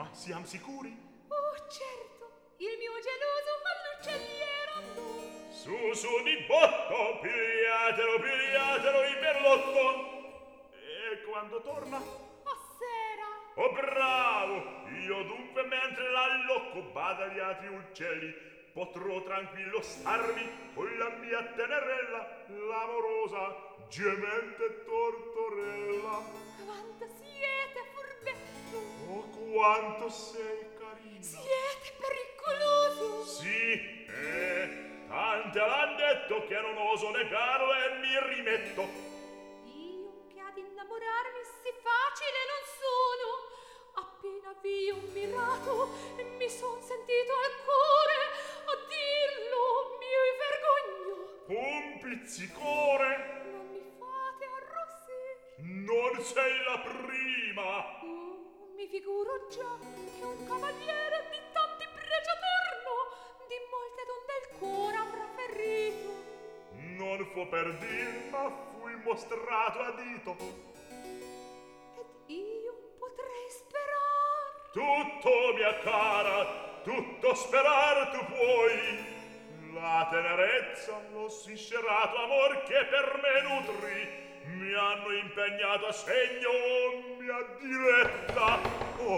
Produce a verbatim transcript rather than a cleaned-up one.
Ma siamo sicuri? Oh, certo, il mio geloso all'uccelliero andò. Su, su di botto, pigliatelo, pigliatelo in berlotto. E quando torna? A sera. Oh, bravo! Io dunque, mentre l'allocco bada gli altri uccelli, potrò tranquillo starmi con la mia tenerella, l'amorosa, gemente tortorella. Quanto siete furbetto. Oh, quanto sei carina. Siete pericoloso. Sì, eh, tante l'han detto che non oso negarlo e mi rimetto. Io che ad innamorarmi sì facile non sono. Appena vi ho mirato e mi son sentito al cuore a dirlo mi vergogno. Un pizzicore. Non mi fate arrossire. Non sei la prima. Oh, mi figuro già che un cavaliere di tanti pregi attorno di molte donne il cuore avrà ferito. Non fu per dir, ma fui mostrato a dito. Ed io potrei sperar. Tutto, mia cara, tutto sperar tu puoi. La tenerezza, lo sviscerato amor che per me nutri mi hanno impegnato a segno mia diletta. Oh,